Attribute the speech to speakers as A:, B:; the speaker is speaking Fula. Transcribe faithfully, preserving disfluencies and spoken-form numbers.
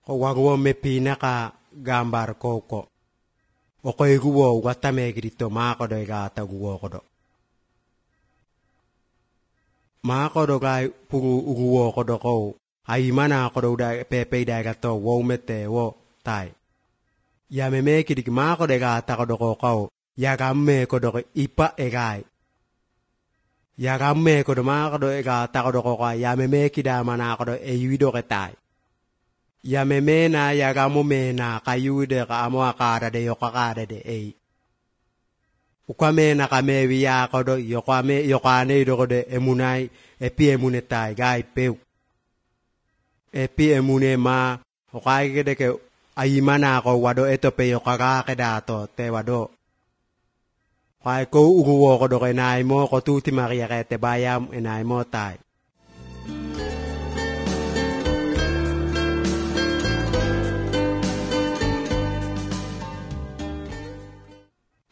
A: ko wagwo me pina ka gambar koko o ko iguwo watame grito ma ko do ga ta guwo ko do ma ko do ga pugu uguwo ko do ko ai mana ko do da pe pe da ga to wo mete wo tai ya me me ki ma ko de ga ta ko do ko ko ya ga me ko do ipa e gai ya ga me ko do ma ko do ga ta ko do ko ya me me ki da mana ko do e yu do ke tai ya me me na ya ga mo me na ka yu de ka mo ka da de yo ka ka de e u ka me na ka me wi ya ko do yo ka me yo ka ne do ko de emunai e pi emune tai gai pe e pi emune ma o ka ge de ke ai mana ko wado eto pe yo ka ga ke da to te wado kai ko ugo ko do ke nai mo ko tu ti maria ke te bayam e nai mo tai